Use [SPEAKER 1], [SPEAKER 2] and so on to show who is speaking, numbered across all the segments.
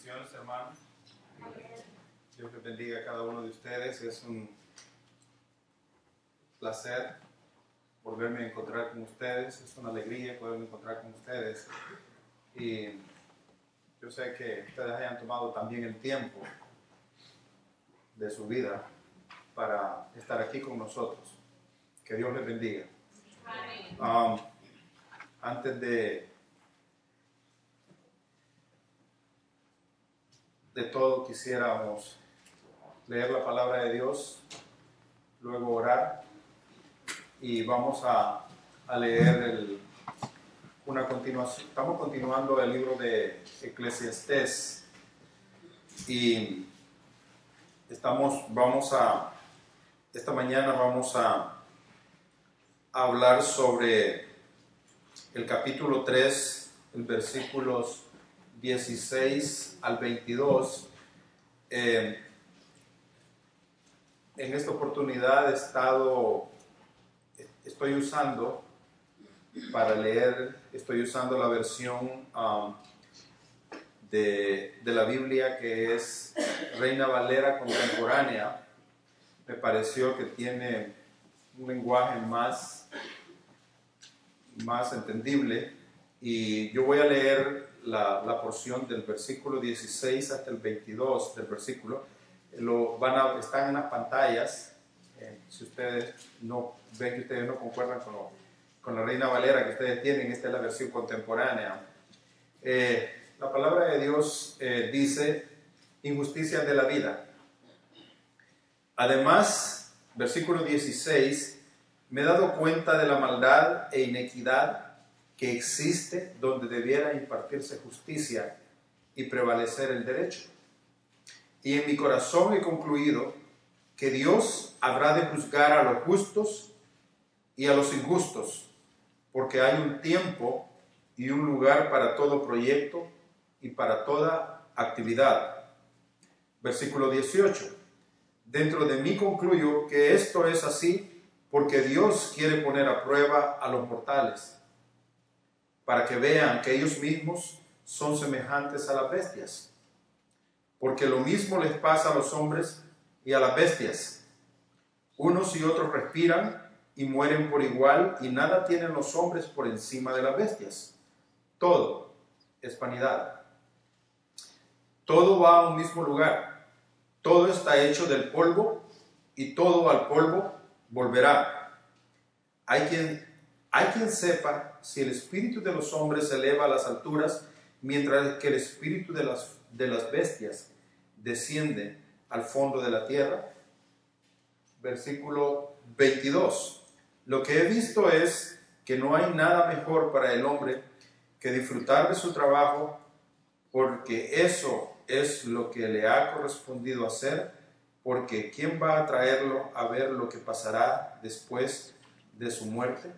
[SPEAKER 1] Bendiciones, hermanos. Dios les bendiga a cada uno de ustedes. Es un placer volverme a encontrar con ustedes. Es una alegría poderme encontrar con ustedes. Y yo sé que ustedes hayan tomado también el tiempo de su vida para estar aquí con nosotros. Que Dios les bendiga. Antes de todo, quisiéramos leer la palabra de Dios, luego orar, y vamos a leer una continuación. Estamos continuando el libro de Eclesiastés y esta mañana vamos a hablar sobre el capítulo 3, el versículos 16 al 22. En esta oportunidad estoy usando para leer, estoy usando la versión de la Biblia que es Reina Valera contemporánea. Me pareció que tiene un lenguaje más entendible, y yo voy a leer la porción del versículo 16 hasta el 22 del versículo. Están en las pantallas. Si ustedes no ven que ustedes no concuerdan con la Reina Valera que ustedes tienen, esta es la versión contemporánea. La palabra de Dios dice: injusticias de la vida. Además, versículo 16, me he dado cuenta de la maldad e inequidad que existe donde debiera impartirse justicia y prevalecer el derecho. Y en mi corazón he concluido que Dios habrá de juzgar a los justos y a los injustos, porque hay un tiempo y un lugar para todo proyecto y para toda actividad. Versículo 18. Dentro de mí concluyo que esto es así porque Dios quiere poner a prueba a los mortales, para que vean que ellos mismos son semejantes a las bestias. Porque lo mismo les pasa a los hombres y a las bestias. Unos y otros respiran y mueren por igual, y nada tienen los hombres por encima de las bestias. Todo es vanidad. Todo va a un mismo lugar. Todo está hecho del polvo, y todo al polvo volverá. Hay quien sepa si el espíritu de los hombres se eleva a las alturas, mientras que el espíritu de las bestias desciende al fondo de la tierra. Versículo 22. Lo que he visto es que no hay nada mejor para el hombre que disfrutar de su trabajo, porque eso es lo que le ha correspondido hacer, porque ¿quién va a traerlo a ver lo que pasará después de su muerte?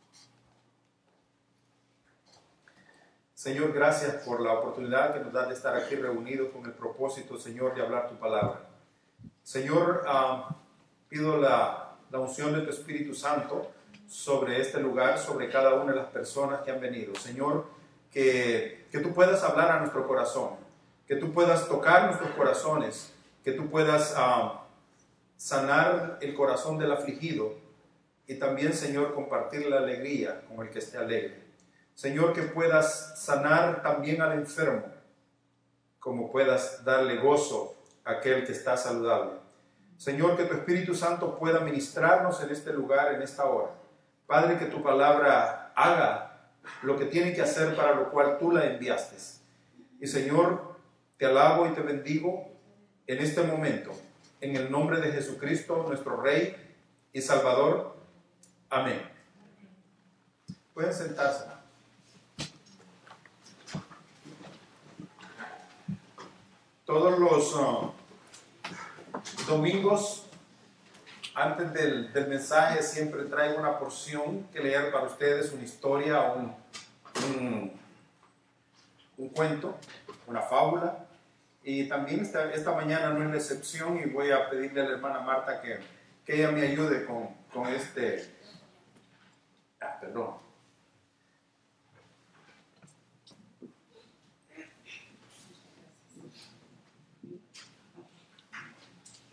[SPEAKER 1] Señor, gracias por la oportunidad que nos das de estar aquí reunidos con el propósito, Señor, de hablar tu palabra. Señor, pido la unción de tu Espíritu Santo sobre este lugar, sobre cada una de las personas que han venido. Señor, que tú puedas hablar a nuestro corazón, que tú puedas tocar nuestros corazones, que tú puedas sanar el corazón del afligido, y también, Señor, compartir la alegría con el que esté alegre. Señor, que puedas sanar también al enfermo, como puedas darle gozo a aquel que está saludable. Señor, que tu Espíritu Santo pueda ministrarnos en este lugar, en esta hora. Padre, que tu palabra haga lo que tiene que hacer, para lo cual tú la enviaste. Y Señor, te alabo y te bendigo en este momento, en el nombre de Jesucristo, nuestro Rey y Salvador. Amén. Pueden sentarse. Todos los domingos, antes del mensaje, siempre traigo una porción que leer para ustedes, una historia, un cuento, una fábula. Y también esta mañana no es la excepción, y voy a pedirle a la hermana Marta que ella me ayude con este... perdón.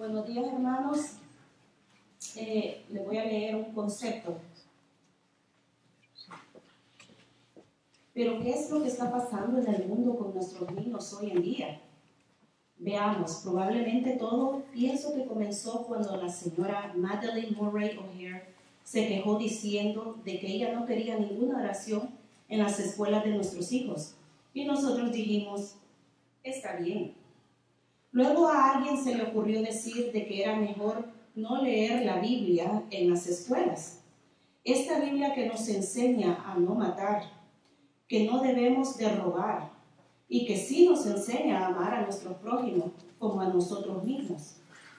[SPEAKER 2] Buenos días, hermanos. Les voy a leer un concepto. Pero ¿qué es lo que está pasando en el mundo con nuestros niños hoy en día? Veamos, probablemente todo pienso que comenzó cuando la señora Madeleine Murray O'Hair se quejó diciendo de que ella no quería ninguna oración en las escuelas de nuestros hijos. Y nosotros dijimos, está bien. Luego a alguien se le ocurrió decir de que era mejor no leer la Biblia en las escuelas. Esta Biblia que nos enseña a no matar, que no debemos de robar y que sí nos enseña a amar a nuestros prójimos como a nosotros mismos.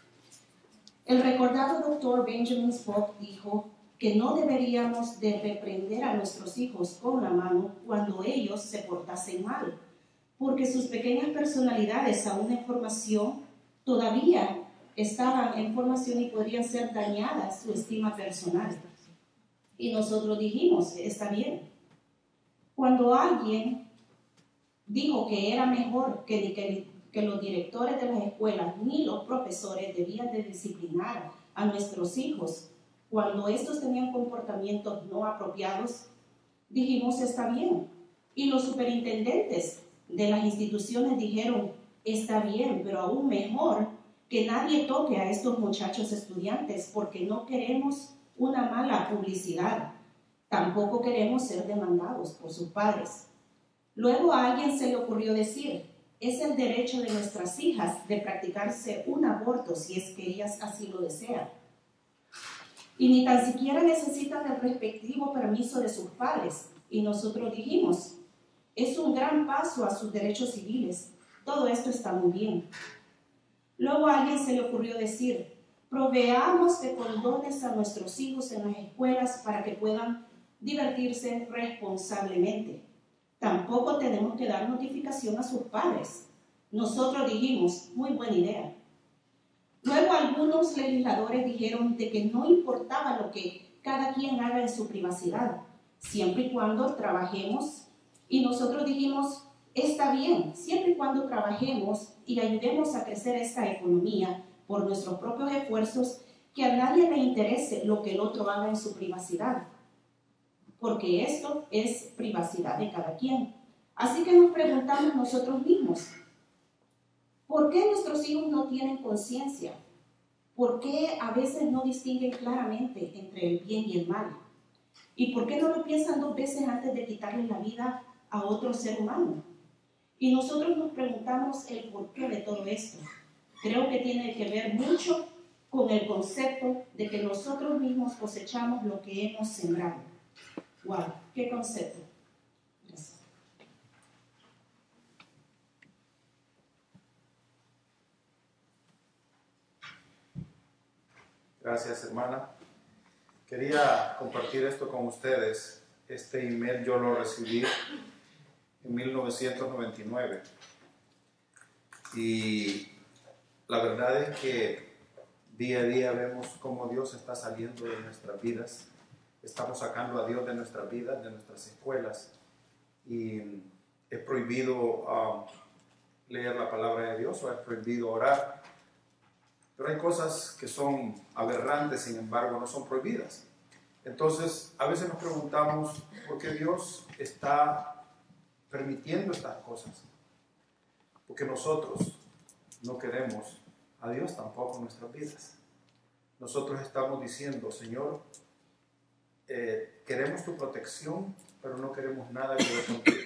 [SPEAKER 2] El recordado doctor Benjamin Spock dijo que no deberíamos de reprender a nuestros hijos con la mano cuando ellos se portasen mal, porque sus pequeñas personalidades aún en formación todavía estaban en formación y podrían ser dañadas su estima personal. Y nosotros dijimos, está bien. Cuando alguien dijo que era mejor que los directores de las escuelas ni los profesores debían de disciplinar a nuestros hijos cuando estos tenían comportamientos no apropiados, dijimos, está bien. Y los superintendentes de las instituciones dijeron, está bien, pero aún mejor que nadie toque a estos muchachos estudiantes porque no queremos una mala publicidad. Tampoco queremos ser demandados por sus padres. Luego a alguien se le ocurrió decir, es el derecho de nuestras hijas de practicarse un aborto si es que ellas así lo desean. Y ni tan siquiera necesitan el respectivo permiso de sus padres. Y nosotros dijimos, es un gran paso a sus derechos civiles. Todo esto está muy bien. Luego a alguien se le ocurrió decir, proveamos de condones a nuestros hijos en las escuelas para que puedan divertirse responsablemente. Tampoco tenemos que dar notificación a sus padres. Nosotros dijimos, muy buena idea. Luego algunos legisladores dijeron de que no importaba lo que cada quien haga en su privacidad, siempre y cuando trabajemos. Y nosotros dijimos, está bien, siempre y cuando trabajemos y ayudemos a crecer esta economía por nuestros propios esfuerzos, que a nadie le interese lo que el otro haga en su privacidad, porque esto es privacidad de cada quien. Así que nos preguntamos nosotros mismos, ¿por qué nuestros hijos no tienen conciencia? ¿Por qué a veces no distinguen claramente entre el bien y el mal? ¿Y por qué no lo piensan dos veces antes de quitarle la vida a otro ser humano? Y nosotros nos preguntamos el porqué de todo esto. Creo que tiene que ver mucho con el concepto de que nosotros mismos cosechamos lo que hemos sembrado. ¡Wow! ¿Qué concepto? Gracias.
[SPEAKER 1] Gracias, hermana. Quería compartir esto con ustedes. Este email yo lo recibí en 1999 y la verdad es que día a día vemos cómo Dios está saliendo de nuestras vidas. Estamos sacando a Dios de nuestras vidas, de nuestras escuelas, y es prohibido leer la palabra de Dios o es prohibido orar. Pero hay cosas que son aberrantes, sin embargo, no son prohibidas. Entonces, a veces nos preguntamos por qué Dios está permitiendo estas cosas. Porque nosotros no queremos a Dios tampoco en nuestras vidas. Nosotros estamos diciendo, Señor, queremos tu protección, pero no queremos nada que ver contigo.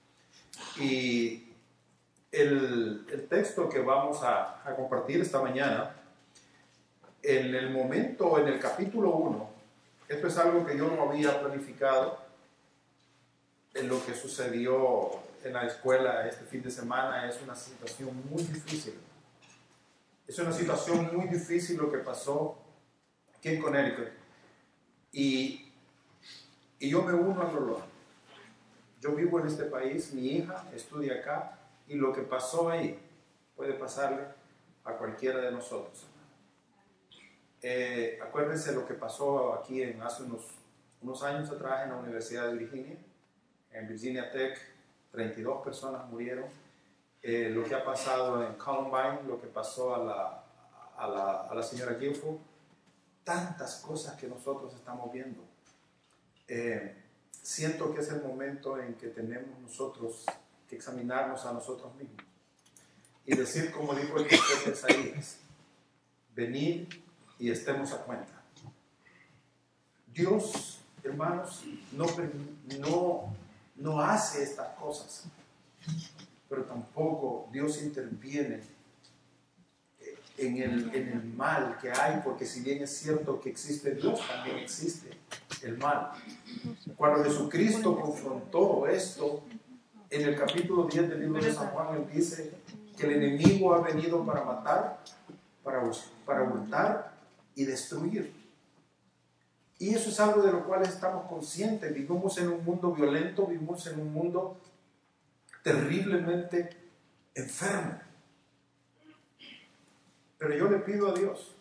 [SPEAKER 1] Y el texto que vamos a compartir esta mañana, en el momento, en el capítulo 1, esto es algo que yo no había planificado, en lo que sucedió en la escuela este fin de semana. Es una situación muy difícil. Es una situación muy difícil lo que pasó aquí en Connecticut. Y yo me uno al dolor. Yo vivo en este país, mi hija estudia acá, y lo que pasó ahí puede pasarle a cualquiera de nosotros. Acuérdense lo que pasó aquí hace unos años atrás en la Universidad de Virginia. En Virginia Tech, 32 personas murieron. Lo que ha pasado en Columbine, lo que pasó a a la señora Gilfo, tantas cosas que nosotros estamos viendo. Siento que es el momento en que tenemos nosotros que examinarnos a nosotros mismos y decir, como dijo el profeta Isaías, venid y estemos a cuenta. Dios, hermanos, no hace estas cosas, pero tampoco Dios interviene en el mal que hay, porque si bien es cierto que existe Dios, también existe el mal. Cuando Jesucristo confrontó esto, en el capítulo 10 del libro de San Juan, él dice que el enemigo ha venido para matar, para hurtar y destruir. Y eso es algo de lo cual estamos conscientes. Vivimos en un mundo violento, vivimos en un mundo terriblemente enfermo. Pero yo le pido a Dios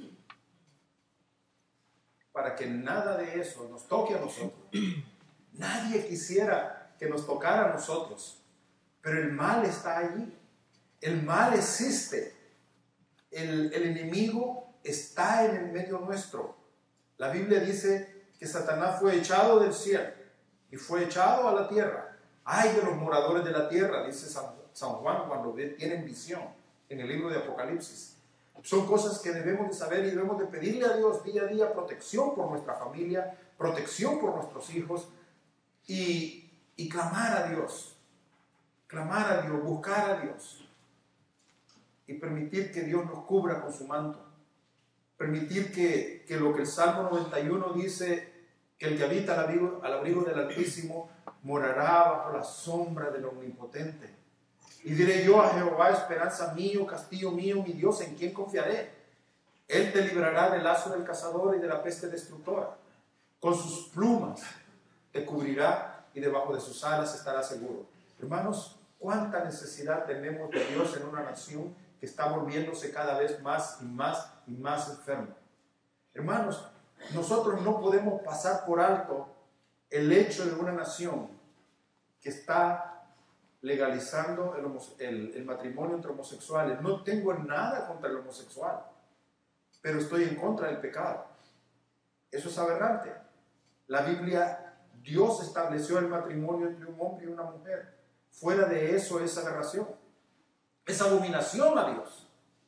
[SPEAKER 1] para que nada de eso nos toque a nosotros. Nadie quisiera que nos tocara a nosotros, pero el mal está allí. El mal existe. El enemigo está en el medio nuestro. La Biblia dice que Satanás fue echado del cielo y fue echado a la tierra. Ay de los moradores de la tierra, dice San Juan cuando tienen visión en el libro de Apocalipsis. Son cosas que debemos de saber y debemos de pedirle a Dios día a día protección por nuestra familia, protección por nuestros hijos y clamar a Dios, buscar a Dios y permitir que Dios nos cubra con su manto. Permitir que lo que el Salmo 91 dice, que el que habita al abrigo del Altísimo morará bajo la sombra del Omnipotente. Y diré yo a Jehová, esperanza mío, castillo mío, mi Dios, ¿en quién confiaré? Él te librará del lazo del cazador y de la peste destructora. Con sus plumas te cubrirá y debajo de sus alas estarás seguro. Hermanos, ¿cuánta necesidad tenemos de Dios en una nación que está volviéndose cada vez más y más y más enferma? Hermanos, nosotros no podemos pasar por alto el hecho de una nación que está legalizando el matrimonio entre homosexuales. No tengo nada contra el homosexual, pero estoy en contra del pecado. Eso es aberrante. La Biblia, Dios estableció el matrimonio entre un hombre y una mujer. Fuera de eso es aberración. Es abominación a Dios.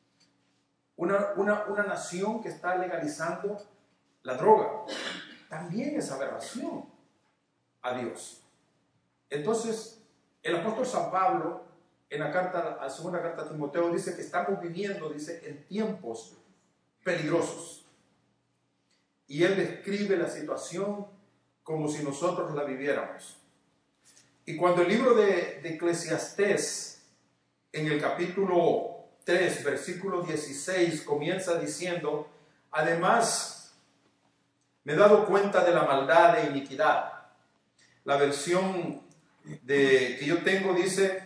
[SPEAKER 1] Una nación que está legalizando la droga también es aberración a Dios. Entonces, el apóstol San Pablo, en la segunda carta a Timoteo, dice que estamos viviendo, dice, en tiempos peligrosos. Y él describe la situación como si nosotros la viviéramos. Y cuando el libro de Eclesiastés, en el capítulo 3, versículo 16, comienza diciendo, además, me he dado cuenta de la maldad e iniquidad. La versión que yo tengo dice,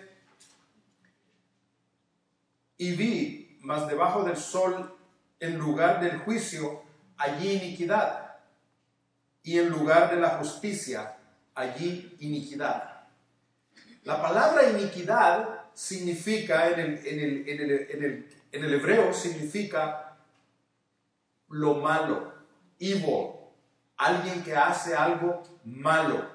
[SPEAKER 1] y vi, mas debajo del sol, en lugar del juicio, allí iniquidad, y en lugar de la justicia, allí iniquidad. La palabra iniquidad significa, en el hebreo, significa lo malo, evil, alguien que hace algo malo.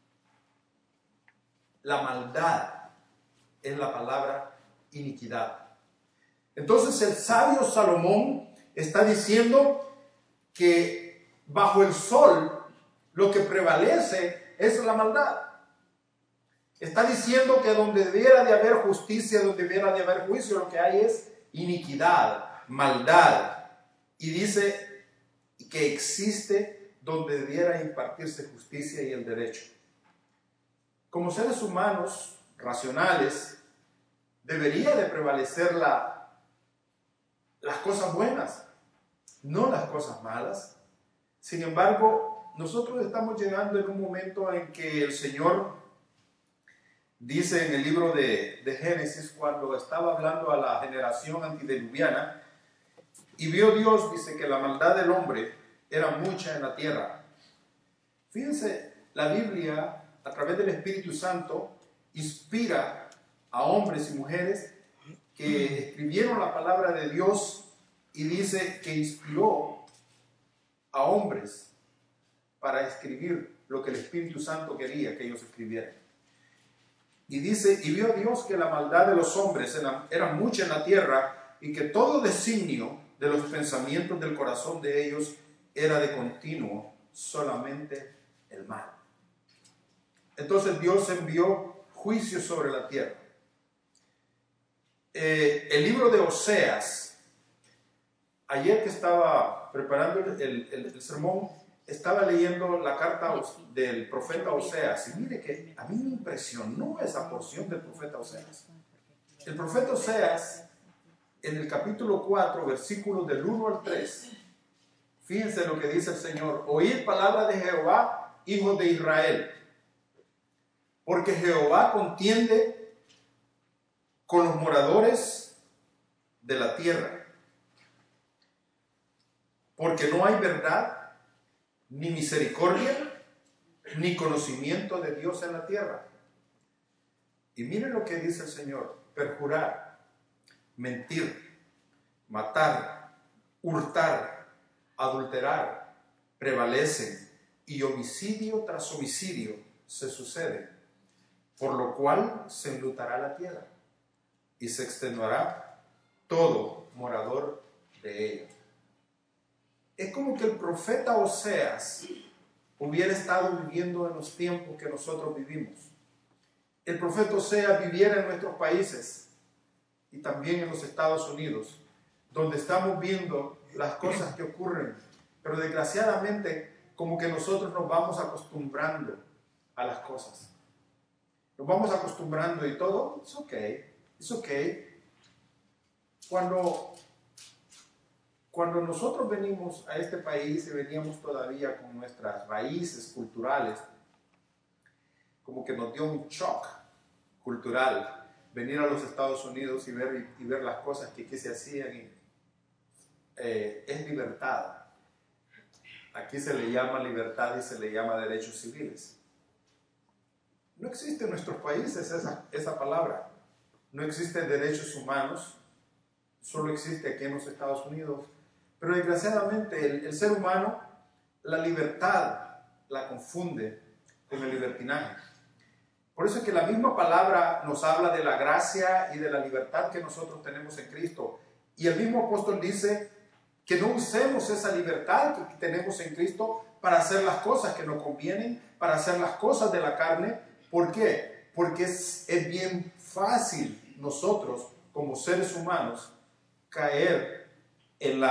[SPEAKER 1] La maldad es la palabra iniquidad. Entonces el sabio Salomón está diciendo que bajo el sol lo que prevalece es la maldad. Está diciendo que donde debiera de haber justicia, donde debiera de haber juicio, lo que hay es iniquidad, maldad. Y dice que existe donde debiera impartirse justicia y el derecho. Como seres humanos racionales, debería de prevalecer las cosas buenas, no las cosas malas. Sin embargo, nosotros estamos llegando en un momento en que el Señor dice en el libro de Génesis, cuando estaba hablando a la generación antediluviana, y vio Dios, dice, que la maldad del hombre era mucha en la tierra. Fíjense, la Biblia, a través del Espíritu Santo, inspira a hombres y mujeres que escribieron la palabra de Dios y dice que inspiró a hombres para escribir lo que el Espíritu Santo quería que ellos escribieran. Y dice, y vio Dios que la maldad de los hombres era mucha en la tierra, y que todo designio de los pensamientos del corazón de ellos era de continuo solamente el mal. Entonces Dios envió juicio sobre la tierra. El libro de Oseas, ayer que estaba preparando el sermón, estaba leyendo la carta del profeta Oseas, y mire que a mí me impresionó esa porción del profeta Oseas. El profeta Oseas, en el capítulo 4, versículos del 1 al 3, fíjense lo que dice el Señor: oíd palabra de Jehová, hijos de Israel, porque Jehová contiende con los moradores de la tierra, porque no hay verdad, ni misericordia, ni conocimiento de Dios en la tierra. Y miren lo que dice el Señor: perjurar, mentir, matar, hurtar, adulterar, prevalecen, y homicidio tras homicidio se sucede, por lo cual se enlutará la tierra, y se extenuará todo morador de ella. Es como que el profeta Oseas hubiera estado viviendo en los tiempos que nosotros vivimos. El profeta Oseas viviera en nuestros países y también en los Estados Unidos, donde estamos viendo las cosas que ocurren, pero desgraciadamente como que nosotros nos vamos acostumbrando a las cosas. Nos vamos acostumbrando y todo, it's okay. Cuando nosotros venimos a este país y veníamos todavía con nuestras raíces culturales, como que nos dio un shock cultural venir a los Estados Unidos y ver las cosas que aquí se hacían. Es libertad. Aquí se le llama libertad y se le llama derechos civiles. No existe en nuestros países esa palabra. No existen derechos humanos, solo existe aquí en los Estados Unidos. Pero desgraciadamente el ser humano, la libertad la confunde con el libertinaje. Por eso es que la misma palabra nos habla de la gracia y de la libertad que nosotros tenemos en Cristo. Y el mismo apóstol dice que no usemos esa libertad que tenemos en Cristo para hacer las cosas que nos convienen, para hacer las cosas de la carne. ¿Por qué? Porque es bien fácil nosotros, como seres humanos, caer en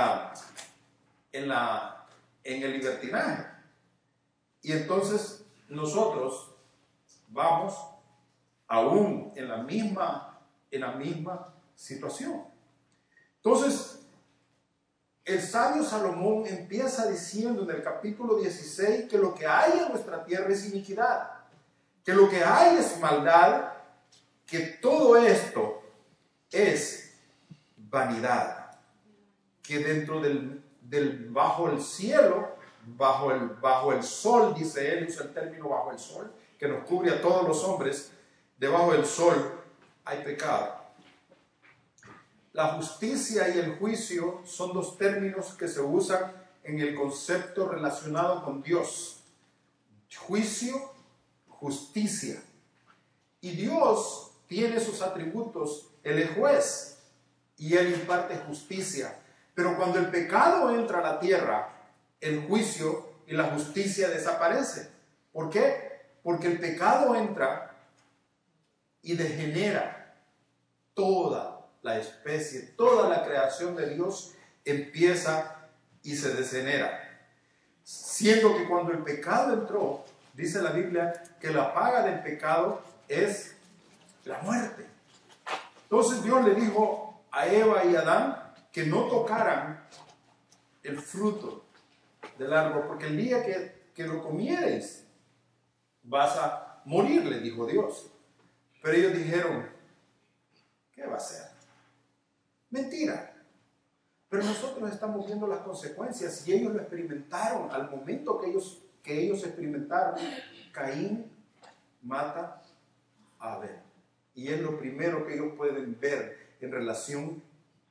[SPEAKER 1] el libertinaje. Y entonces nosotros vamos aún en la misma situación. Entonces, el sabio Salomón empieza diciendo en el capítulo 16 que lo que hay en nuestra tierra es iniquidad, que lo que hay es maldad, que todo esto es vanidad, que dentro bajo el cielo, bajo el sol, dice él, usa el término bajo el sol, que nos cubre a todos los hombres, debajo del sol hay pecado. La justicia y el juicio son dos términos que se usan en el concepto relacionado con Dios. Juicio, justicia. Y Dios tiene sus atributos. Él es juez y Él imparte justicia. Pero cuando el pecado entra a la tierra, el juicio y la justicia desaparecen. ¿Por qué? Porque el pecado entra y degenera toda la especie, toda la creación de Dios empieza y se degenera. Siendo que cuando el pecado entró, dice la Biblia que la paga del pecado es la muerte. Entonces Dios le dijo a Eva y a Adán que no tocaran el fruto del árbol, porque el día que lo comieres vas a morir, le dijo Dios. Pero ellos dijeron, ¿qué va a ser? Mentira. Pero nosotros estamos viendo las consecuencias y ellos lo experimentaron. Al momento que ellos experimentaron, Caín mata a Abel. Y es lo primero que ellos pueden ver en relación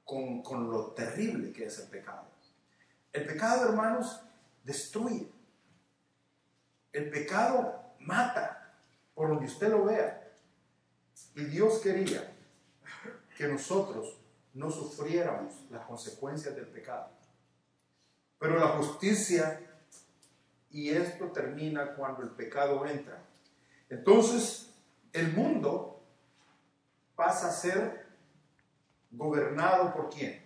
[SPEAKER 1] con lo terrible que es el pecado. El pecado, hermanos, destruye. El pecado mata, por donde usted lo vea. Y Dios quería que nosotros no sufriéramos las consecuencias del pecado. Pero la justicia, y esto termina cuando el pecado entra. Entonces, el mundo pasa a ser gobernado ¿por quién?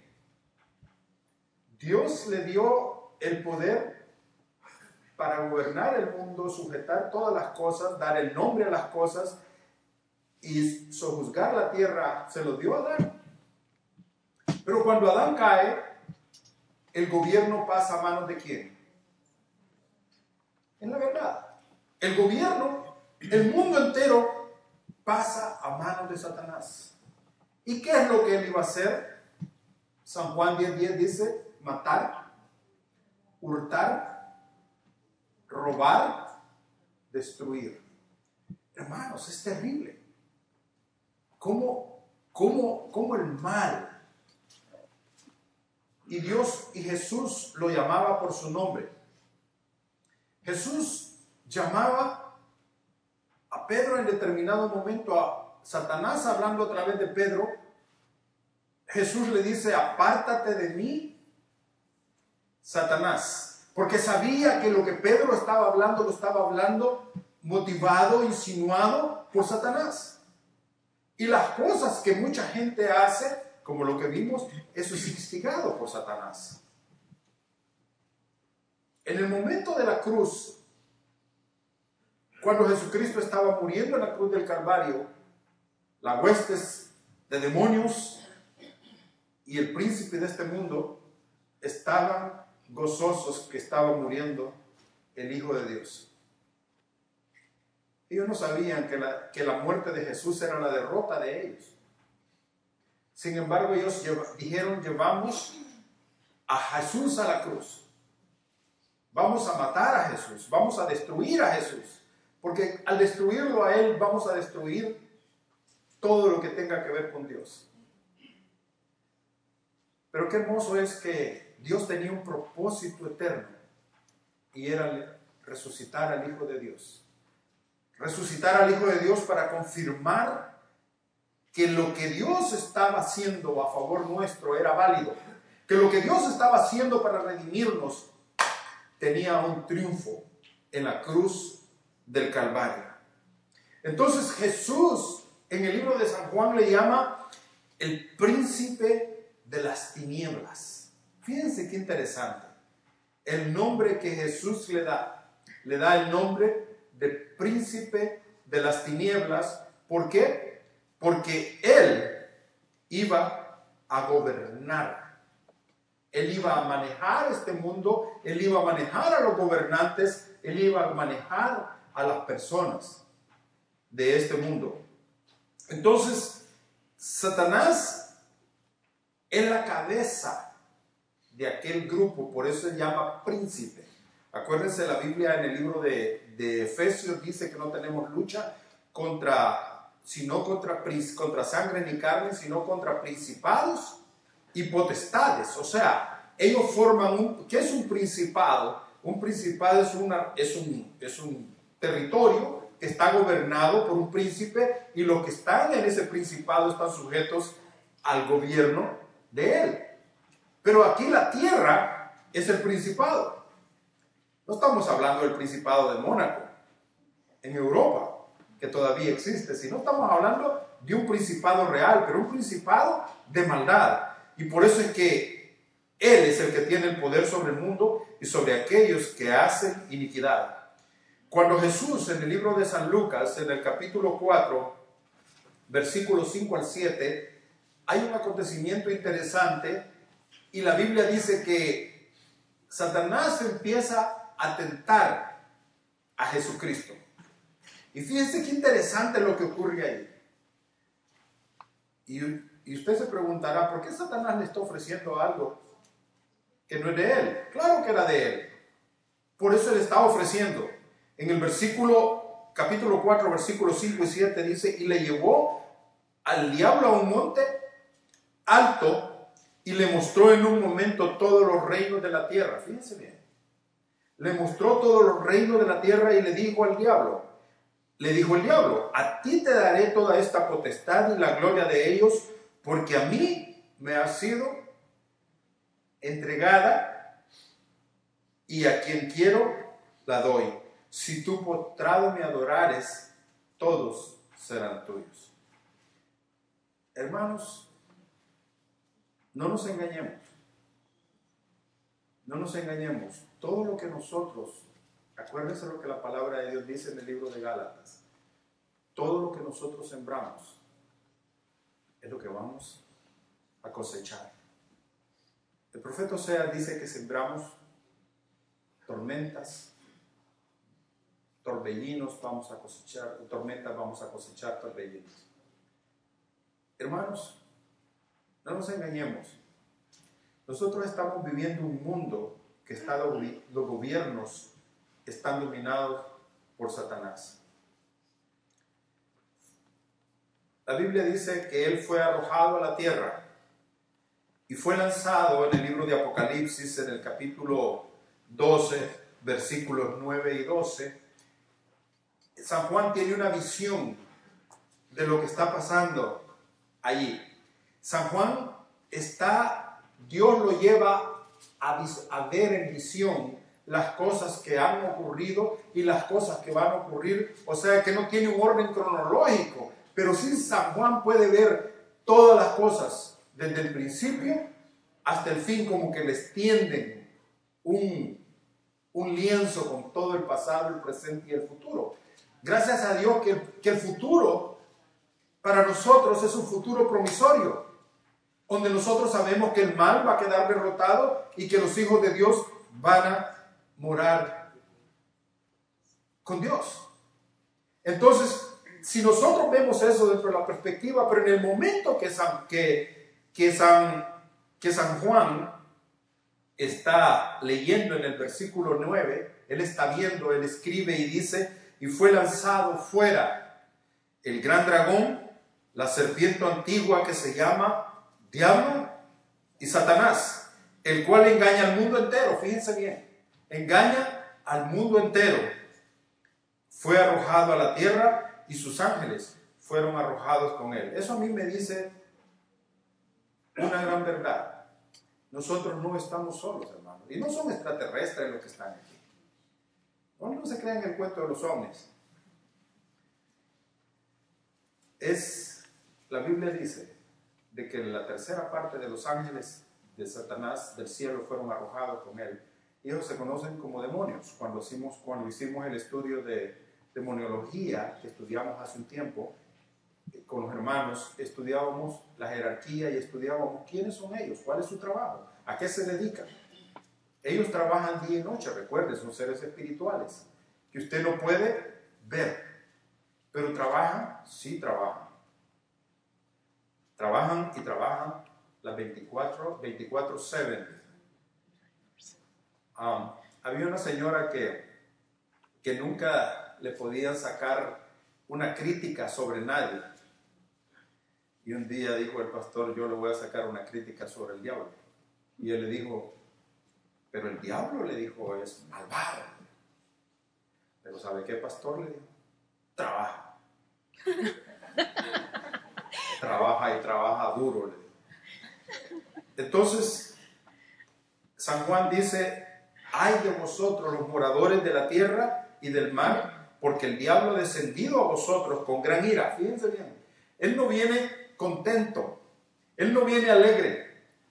[SPEAKER 1] Dios le dio el poder para gobernar el mundo, sujetar todas las cosas, dar el nombre a las cosas y sojuzgar la tierra, se lo dio a Adán. Pero cuando Adán cae, el gobierno pasa a manos ¿de quién? Es la verdad. El gobierno, el mundo entero pasa a manos de Satanás. ¿Y qué es lo que él iba a hacer? San Juan 10:10 dice: matar, hurtar, robar, destruir. Hermanos, es terrible. ¿Cómo el mal? Y Dios y Jesús lo llamaba por su nombre. Jesús llamaba a Pedro en determinado momento, a Satanás hablando a través de Pedro. Jesús le dice: apártate de mí, Satanás, porque sabía que lo que Pedro estaba hablando, lo estaba hablando motivado, insinuado por Satanás. Y las cosas que mucha gente hace, como lo que vimos, eso es instigado por Satanás. En el momento de la cruz, cuando Jesucristo estaba muriendo en la cruz del Calvario, las huestes de demonios y el príncipe de este mundo estaban gozosos que estaba muriendo el Hijo de Dios. Ellos no sabían que la muerte de Jesús era la derrota de ellos. Sin embargo, ellos dijeron: llevamos a Jesús a la cruz. Vamos a matar a Jesús, vamos a destruir a Jesús. Porque al destruirlo a Él, vamos a destruir todo lo que tenga que ver con Dios. Pero qué hermoso es que Dios tenía un propósito eterno, y era resucitar al Hijo de Dios. Resucitar al Hijo de Dios para confirmar que lo que Dios estaba haciendo a favor nuestro era válido, que lo que Dios estaba haciendo para redimirnos tenía un triunfo en la cruz del Calvario. Entonces Jesús en el libro de San Juan le llama el príncipe de las tinieblas. Fíjense qué interesante. El nombre que Jesús le da el nombre de príncipe de las tinieblas. ¿Por qué? Porque Él iba a gobernar. Él iba a manejar este mundo, Él iba a manejar a los gobernantes, Él iba a manejar a las personas de este mundo. Entonces, Satanás es la cabeza de aquel grupo, por eso se llama príncipe. Acuérdense, la Biblia en el libro de Efesios dice que no tenemos lucha contra sangre ni carne, sino contra principados y potestades. O sea, ellos forman ¿qué es un principado? Un principado es un territorio que está gobernado por un príncipe, y los que están en ese principado están sujetos al gobierno de él. Pero aquí la tierra es el principado. No estamos hablando del principado de Mónaco en Europa, que todavía existe, sino estamos hablando de un principado real, pero un principado de maldad. Y por eso es que Él es el que tiene el poder sobre el mundo y sobre aquellos que hacen iniquidad. Cuando Jesús, en el libro de San Lucas, en el capítulo 4, versículos 5 al 7, hay un acontecimiento interesante, y la Biblia dice que Satanás empieza a tentar a Jesucristo. Y fíjense qué interesante lo que ocurre ahí. Y usted se preguntará, ¿por qué Satanás le está ofreciendo algo que no es de él? Claro que era de él. Por eso le está ofreciendo. En el capítulo 4, versículos 5 y 7 dice: y le llevó al diablo a un monte alto y le mostró en un momento todos los reinos de la tierra. Fíjense bien. Le mostró todos los reinos de la tierra y le dijo el diablo, a ti te daré toda esta potestad y la gloria de ellos, porque a mí me ha sido entregada y a quien quiero la doy. Si tú postrado me adorares, todos serán tuyos. Hermanos, no nos engañemos. No nos engañemos. Todo lo que nosotros, acuérdense lo que la palabra de Dios dice en el libro de Gálatas, todo lo que nosotros sembramos es lo que vamos a cosechar. El profeta Oseas dice que sembramos tormentas, torbellinos vamos a cosechar, tormentas vamos a cosechar torbellinos. Hermanos, no nos engañemos. Nosotros estamos viviendo un mundo que los gobiernos están dominados por Satanás. La Biblia dice que él fue arrojado a la tierra y fue lanzado en el libro de Apocalipsis, en el capítulo 12, versículos 9 y 12. San Juan tiene una visión de lo que está pasando allí. San Juan Dios lo lleva a ver en visión las cosas que han ocurrido y las cosas que van a ocurrir. O sea que no tiene un orden cronológico, pero sí San Juan puede ver todas las cosas desde el principio hasta el fin, como que les tienden un lienzo con todo el pasado, el presente y el futuro. Gracias a Dios que el futuro para nosotros es un futuro promisorio, donde nosotros sabemos que el mal va a quedar derrotado y que los hijos de Dios van a morar con Dios. Entonces, si nosotros vemos eso dentro de la perspectiva, pero en el momento que San Juan está leyendo en el versículo 9, él está viendo, él escribe y dice, y fue lanzado fuera el gran dragón, la serpiente antigua que se llama Diablo y Satanás, el cual engaña al mundo entero. Fíjense bien, engaña al mundo entero. Fue arrojado a la tierra y sus ángeles fueron arrojados con él. Eso a mí me dice una gran verdad. Nosotros no estamos solos, hermanos, y no son extraterrestres los que están aquí. No se crean el cuento de los ovnis. La Biblia dice de que la tercera parte de los ángeles de Satanás del cielo fueron arrojados con él. Ellos se conocen como demonios. Cuando hicimos el estudio de demoniología que estudiamos hace un tiempo con los hermanos, estudiábamos la jerarquía y estudiábamos quiénes son ellos, cuál es su trabajo, a qué se dedican. Ellos trabajan día y noche, recuerden, son seres espirituales que usted no puede ver, pero trabajan, sí trabajan. Trabajan y trabajan las 24/7. Había una señora que nunca le podían sacar una crítica sobre nadie. Y un día dijo el pastor, yo le voy a sacar una crítica sobre el diablo. Y él le dijo, pero el diablo, le dijo, es malvado. Pero ¿sabe qué, pastor? Le dijo, trabaja. Trabaja y trabaja duro. Le dijo. Entonces, San Juan dice, ay de vosotros los moradores de la tierra y del mar, porque el diablo ha descendido a vosotros con gran ira. Fíjense bien, él no viene contento, él no viene alegre.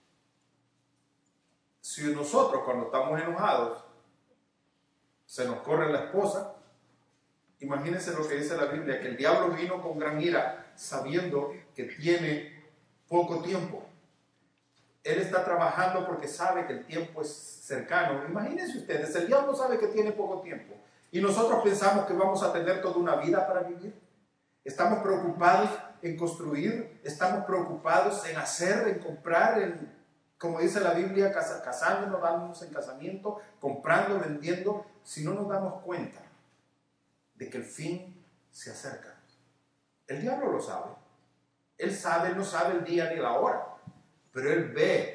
[SPEAKER 1] Si nosotros cuando estamos enojados se nos corre la esposa, imagínense lo que dice la Biblia, que el diablo vino con gran ira sabiendo que tiene poco tiempo. Él está trabajando porque sabe que el tiempo es cercano. Imagínense ustedes, el diablo sabe que tiene poco tiempo y nosotros pensamos que vamos a tener toda una vida para vivir. Estamos preocupados en construir, estamos preocupados en hacer, en comprar, como dice la Biblia, casándonos, dándonos en casamiento, comprando, vendiendo, si no nos damos cuenta de que el fin se acerca. El diablo lo sabe. Él sabe, no sabe el día ni la hora, pero él ve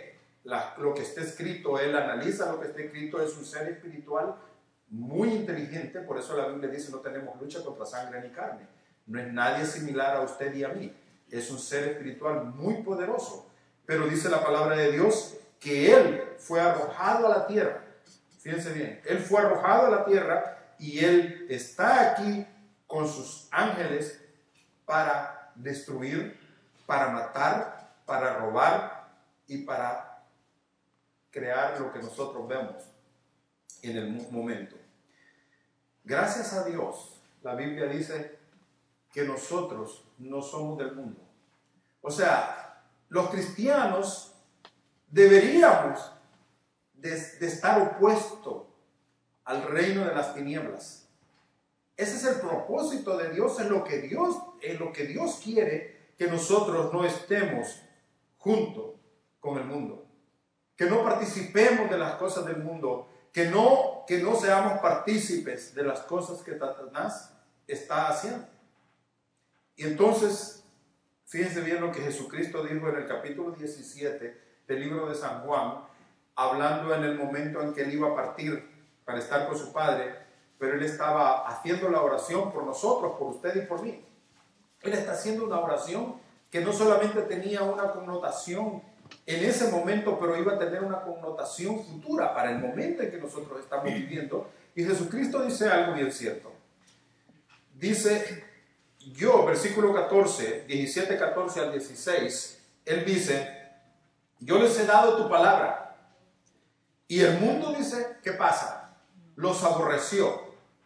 [SPEAKER 1] lo que está escrito, él analiza lo que está escrito, es un ser espiritual muy inteligente, por eso la Biblia dice no tenemos lucha contra sangre ni carne. No es nadie similar a usted y a mí, es un ser espiritual muy poderoso, pero dice la palabra de Dios que él fue arrojado a la tierra. Fíjense bien, él fue arrojado a la tierra y él está aquí con sus ángeles para destruir, para matar, para robar y para crear lo que nosotros vemos en el momento. Gracias a Dios, la Biblia dice que nosotros no somos del mundo. O sea, los cristianos deberíamos de estar opuestos al reino de las tinieblas. Ese es el propósito de Dios, en lo que Dios quiere que nosotros no estemos junto con el mundo, que no participemos de las cosas del mundo, que no seamos partícipes de las cosas que Satanás está haciendo. Y entonces, fíjense bien lo que Jesucristo dijo en el capítulo 17 del libro de San Juan, hablando en el momento en que él iba a partir para estar con su Padre, pero él estaba haciendo la oración por nosotros, por usted y por mí. Él está haciendo una oración que no solamente tenía una connotación en ese momento, pero iba a tener una connotación futura para el momento en que nosotros estamos viviendo. Y Jesucristo dice algo bien cierto. Dice, versículo 14, 17, 14 al 16, él dice, yo les he dado tu palabra. Y el mundo dice, ¿qué pasa? Los aborreció.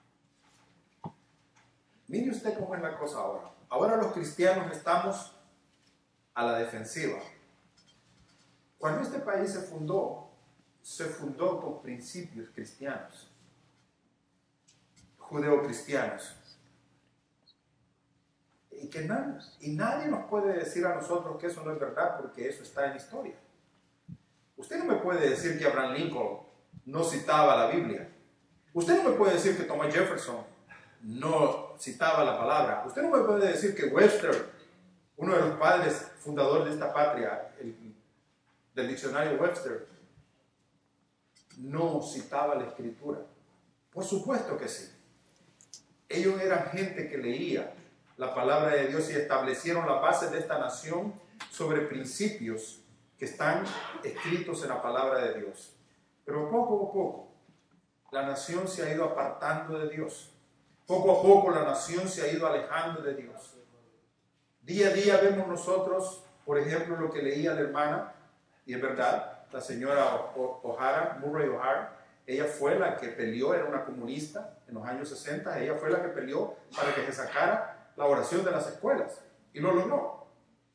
[SPEAKER 1] Mire usted cómo es la cosa ahora. Ahora los cristianos estamos a la defensiva. Cuando este país se fundó con principios cristianos, judeocristianos. Y nadie nos puede decir a nosotros que eso no es verdad, porque eso está en la historia. Usted no me puede decir que Abraham Lincoln no citaba la Biblia. Usted no me puede decir que Thomas Jefferson no citaba la palabra. Usted no me puede decir que Webster, uno de los padres fundadores de esta patria, del diccionario Webster, no citaba la escritura. Por supuesto que sí. Ellos eran gente que leía la palabra de Dios y establecieron las bases de esta nación sobre principios que están escritos en la palabra de Dios. Pero poco a poco la nación se ha ido apartando de Dios. Poco a poco la nación se ha ido alejando de Dios. Día a día vemos nosotros, por ejemplo, lo que leía la hermana, y es verdad, la señora Murray O'Hara, ella fue la que peleó, era una comunista en los años 60, ella fue la que peleó para que se sacara la oración de las escuelas, y lo logró.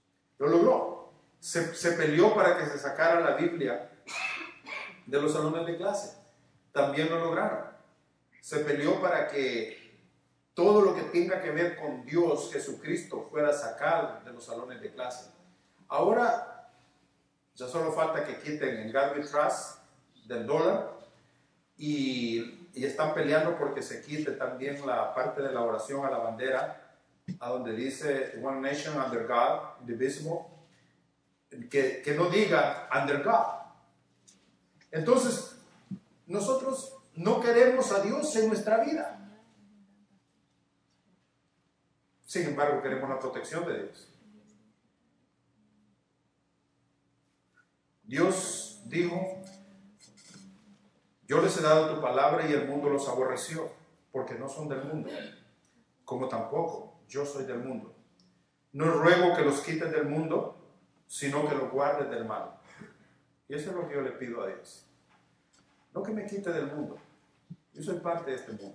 [SPEAKER 1] Se peleó para que se sacara la Biblia de los salones de clase, también lo lograron. Se peleó para que todo lo que tenga que ver con Dios, Jesucristo, fuera sacado de los salones de clase. Ahora ya solo falta que quiten el garbage trash del dólar y están peleando porque se quite también la parte de la oración a la bandera, a donde dice One Nation under God, indivisible, que no diga under God. Entonces, nosotros no queremos a Dios en nuestra vida. Sin embargo, queremos la protección de Dios. Dios dijo, yo les he dado tu palabra y el mundo los aborreció, porque no son del mundo, como tampoco yo soy del mundo. No ruego que los quites del mundo, sino que los guardes del mal. Y eso es lo que yo le pido a Dios. No que me quite del mundo. Yo soy parte de este mundo.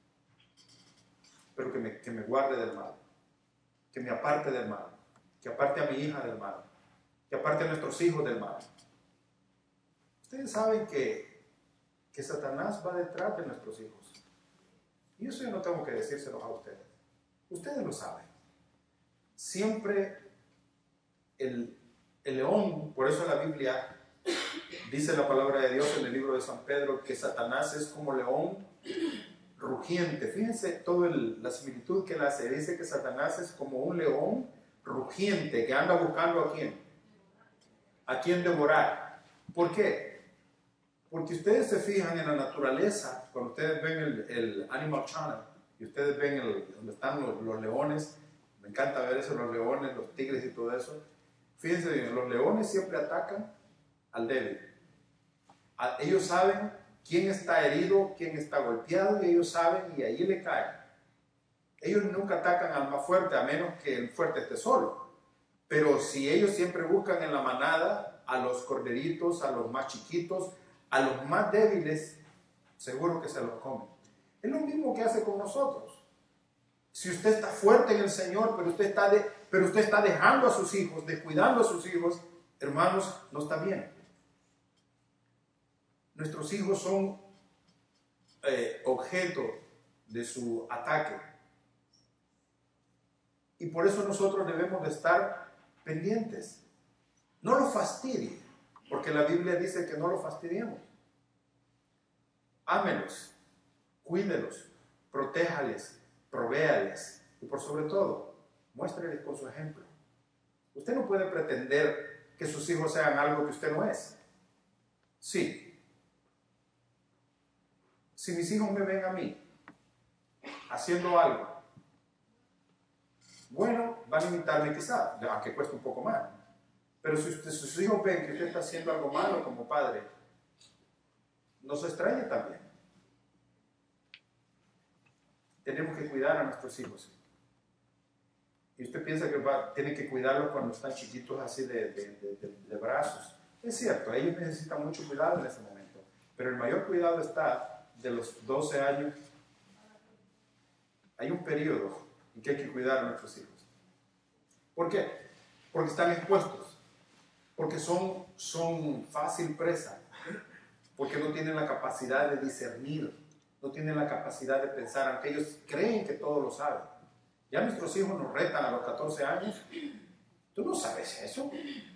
[SPEAKER 1] Pero que me guarde del mal. Que me aparte del mal. Que aparte a mi hija del mal. Que aparte a nuestros hijos del mal. Ustedes saben que Satanás va detrás de nuestros hijos. Y eso yo no tengo que decírselos a ustedes. Ustedes lo saben. Siempre el león, por eso la Biblia dice la palabra de Dios en el libro de San Pedro que Satanás es como león rugiente. Fíjense toda la similitud que él hace. Dice que Satanás es como un león rugiente que anda buscando a quién devorar. ¿Por qué? Porque ustedes se fijan en la naturaleza, cuando ustedes ven el Animal Channel, y ustedes ven donde están los leones, me encanta ver eso, los leones, los tigres y todo eso. Fíjense bien, los leones siempre atacan al débil. Ellos saben quién está herido, quién está golpeado, y ellos saben, y ahí le caen. Ellos nunca atacan al más fuerte, a menos que el fuerte esté solo. Pero si ellos siempre buscan en la manada a los corderitos, a los más chiquitos, a los más débiles, seguro que se los comen. Es lo mismo que hace con nosotros. Si usted está fuerte en el Señor, pero usted está dejando a sus hijos, descuidando a sus hijos, hermanos, no está bien. Nuestros hijos son objeto de su ataque. Y por eso nosotros debemos de estar pendientes. No los fastidie, porque la Biblia dice que no los fastidiemos. Ámelos, cuídelos, protéjales, provéales y por sobre todo, muéstreles con su ejemplo. Usted no puede pretender que sus hijos sean algo que usted no es. Sí. Si mis hijos me ven a mí haciendo algo, bueno, van a imitarme quizá, aunque cueste un poco más. Pero si sus hijos ven que usted está haciendo algo malo como padre, no se extrañe también. Tenemos que cuidar a nuestros hijos. Y usted piensa que tiene que cuidarlos cuando están chiquitos así de brazos. Es cierto, ellos necesitan mucho cuidado en ese momento. Pero el mayor cuidado está de los 12 años. Hay un periodo en que hay que cuidar a nuestros hijos. ¿Por qué? Porque están expuestos. Porque son fácil presa. Porque no tienen la capacidad de discernir. No tienen la capacidad de pensar, aunque ellos creen que todo lo saben. Ya nuestros hijos nos retan a los 14 años. Tú no sabes eso,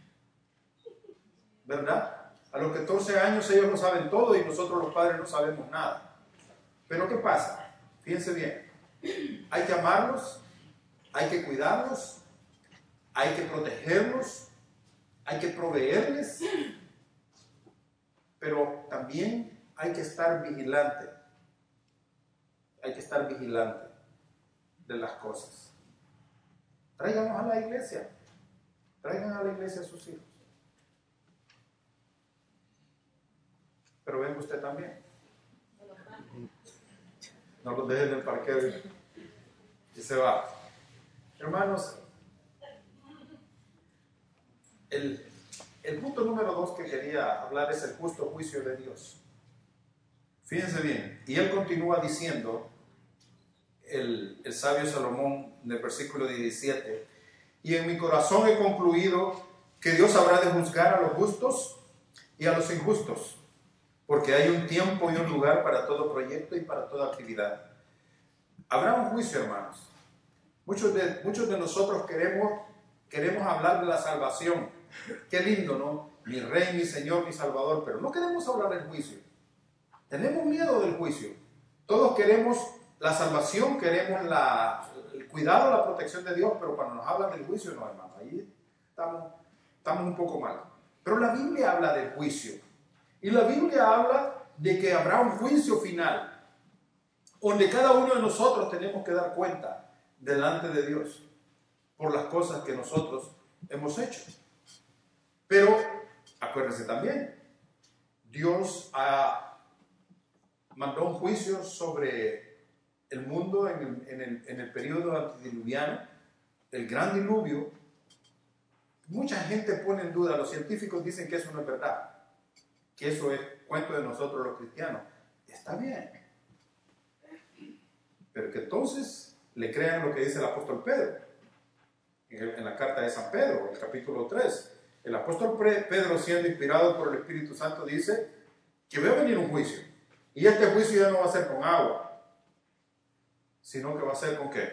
[SPEAKER 1] ¿verdad? A los 14 años ellos lo saben todo y nosotros los padres no sabemos nada. Pero ¿qué pasa? Fíjense bien. Hay que amarlos, hay que cuidarlos, hay que protegerlos, hay que proveerles, pero también hay que estar vigilante. Hay que estar vigilante de las cosas. Tráiganos a la iglesia. Traigan a la iglesia a sus hijos. Pero venga usted también. No los dejen en el parqueo y se va. Hermanos, el punto número 2 que quería hablar es el justo juicio de Dios. Fíjense bien, y él continúa diciendo, el sabio Salomón, en el versículo 17, y en mi corazón he concluido que Dios habrá de juzgar a los justos y a los injustos, porque hay un tiempo y un lugar para todo proyecto y para toda actividad. Habrá un juicio, hermanos. Muchos de nosotros queremos hablar de la salvación. Qué lindo, ¿no? Mi Rey, mi Señor, mi Salvador, pero no queremos hablar del juicio. Tenemos miedo del juicio. Todos queremos la salvación, queremos el cuidado, la protección de Dios, pero cuando nos hablan del juicio, no, hermano, ahí estamos un poco mal. Pero la Biblia habla del juicio. Y la Biblia habla de que habrá un juicio final, donde cada uno de nosotros tenemos que dar cuenta delante de Dios por las cosas que nosotros hemos hecho. Pero, acuérdense también, Dios mandó un juicio sobre el mundo en el periodo antediluviano, el gran diluvio. Mucha gente pone en duda, los científicos dicen que eso no es verdad, que eso es cuento de nosotros los cristianos. Está bien, pero que entonces le crean lo que dice el apóstol Pedro en la carta de San Pedro, el capítulo 3. El apóstol Pedro, siendo inspirado por el Espíritu Santo, dice que va a venir un juicio. Y este juicio ya no va a ser con agua, sino que va a ser con ¿qué?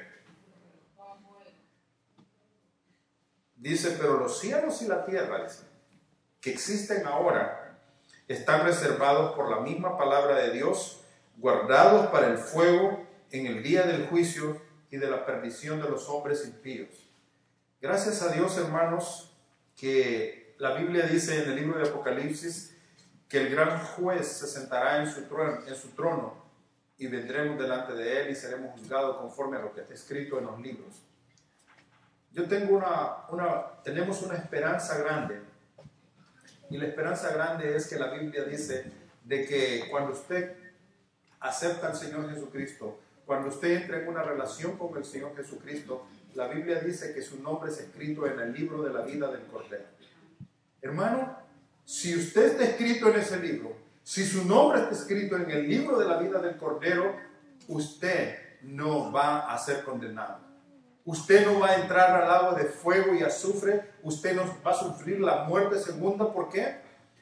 [SPEAKER 1] Dice, pero los cielos y la tierra, dice, que existen ahora, están reservados por la misma palabra de Dios, guardados para el fuego en el día del juicio y de la perdición de los hombres impíos. Gracias a Dios, hermanos, que la Biblia dice en el libro de Apocalipsis que el gran juez se sentará en su trono y vendremos delante de él y seremos juzgados conforme a lo que está escrito en los libros. Tenemos una esperanza grande, y la esperanza grande es que la Biblia dice de que cuando usted acepta al Señor Jesucristo, cuando usted entra en una relación con el Señor Jesucristo, la Biblia dice que su nombre es escrito en el libro de la vida del Cordero. Hermano, si usted está escrito en ese libro, si su nombre está escrito en el libro de la vida del Cordero, usted no va a ser condenado. Usted no va a entrar al lago de fuego y azufre. Usted no va a sufrir la muerte segunda. ¿Por qué?